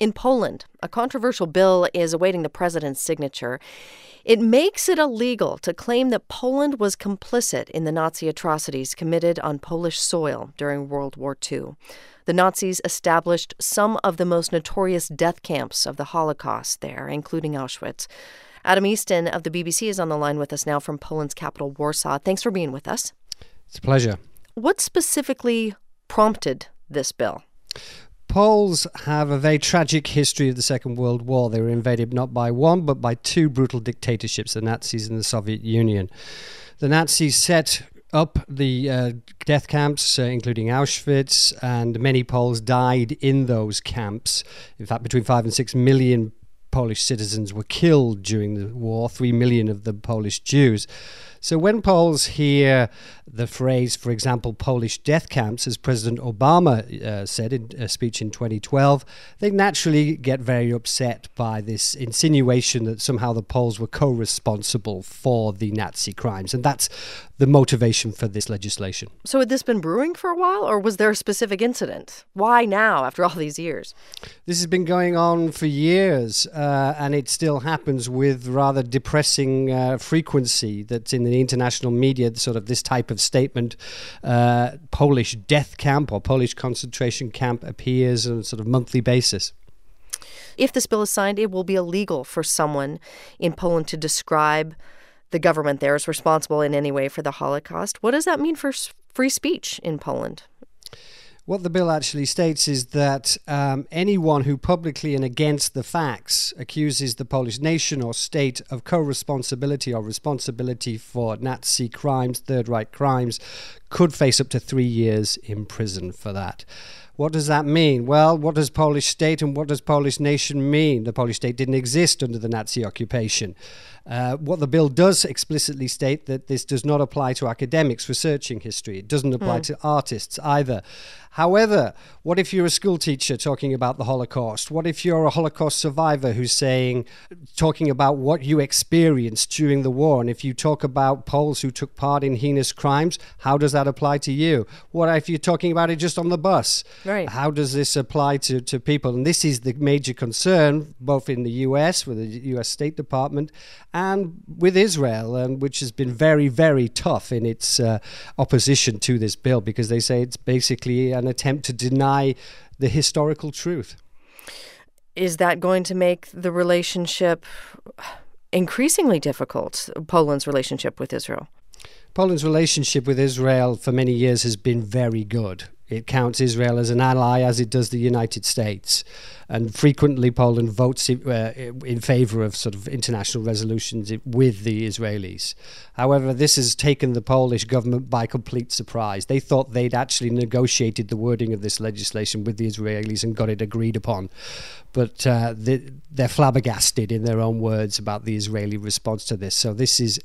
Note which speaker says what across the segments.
Speaker 1: In Poland, a controversial bill is awaiting the president's signature. It makes it illegal to claim that Poland was complicit in the Nazi atrocities committed on Polish soil during World War II. The Nazis established some of the most notorious death camps of the Holocaust there, including Auschwitz. Adam Easton of the BBC is on the line with us now from Poland's capital, Warsaw. Thanks for being with us.
Speaker 2: It's a pleasure.
Speaker 1: What specifically prompted this bill?
Speaker 2: Poles have a very tragic history of the Second World War. They were invaded not by one, but by two brutal dictatorships, the Nazis and the Soviet Union. The Nazis set up the death camps, including Auschwitz, and many Poles died in those camps. In fact, between 5 and 6 million Polish citizens were killed during the war, 3 million of them Polish Jews. So when Poles hear the phrase, for example, Polish death camps, as President Obama said in a speech in 2012, they naturally get very upset by this insinuation that somehow the Poles were co-responsible for the Nazi crimes. And that's the motivation for this legislation.
Speaker 1: So had this been brewing for a while, or was there a specific incident? Why now, after all these years?
Speaker 2: This has been going on for years, and it still happens with rather depressing frequency. That's in the international media, sort of this type of statement, Polish death camp or Polish concentration camp appears on a sort of monthly basis.
Speaker 1: If this bill is signed, it will be illegal for someone in Poland to describe the government there as responsible in any way for the Holocaust. What does that mean for free speech in Poland?
Speaker 2: What the bill actually states is that anyone who publicly and against the facts accuses the Polish nation or state of co-responsibility or responsibility for Nazi crimes, Third Reich crimes, could face up to 3 years in prison for that. What does that mean? Well, what does Polish state and what does Polish nation mean? The Polish state didn't exist under the Nazi occupation. What the bill does explicitly state that this does not apply to academics researching history. It doesn't apply to artists either. However, what if you're a school teacher talking about the Holocaust? What if you're a Holocaust survivor who's talking about what you experienced during the war? And if you talk about Poles who took part in heinous crimes, how does that apply to you? What if you're talking about it just on the bus?
Speaker 1: Right.
Speaker 2: How does this apply to people? And this is the major concern, both in the US, with the US State Department, and with Israel, which has been very, very tough in its opposition to this bill, because they say it's basically an attempt to deny the historical truth.
Speaker 1: Is that going to make the relationship increasingly difficult, Poland's relationship with Israel?
Speaker 2: Poland's relationship with Israel for many years has been very good. It counts Israel as an ally, as it does the United States. And frequently Poland votes in favor of sort of international resolutions with the Israelis. However, this has taken the Polish government by complete surprise. They thought they'd actually negotiated the wording of this legislation with the Israelis and got it agreed upon. But they're flabbergasted, in their own words, about the Israeli response to this. So this is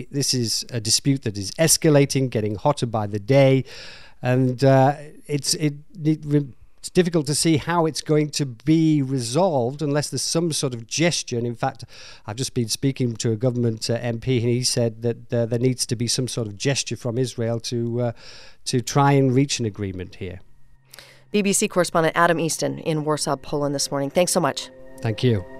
Speaker 2: a dispute that is escalating, getting hotter by the day. And it's difficult to see how it's going to be resolved unless there's some sort of gesture. And in fact, I've just been speaking to a government MP, and he said that there needs to be some sort of gesture from Israel to try and reach an agreement here.
Speaker 1: BBC correspondent Adam Easton in Warsaw, Poland this morning. Thanks so much.
Speaker 2: Thank you.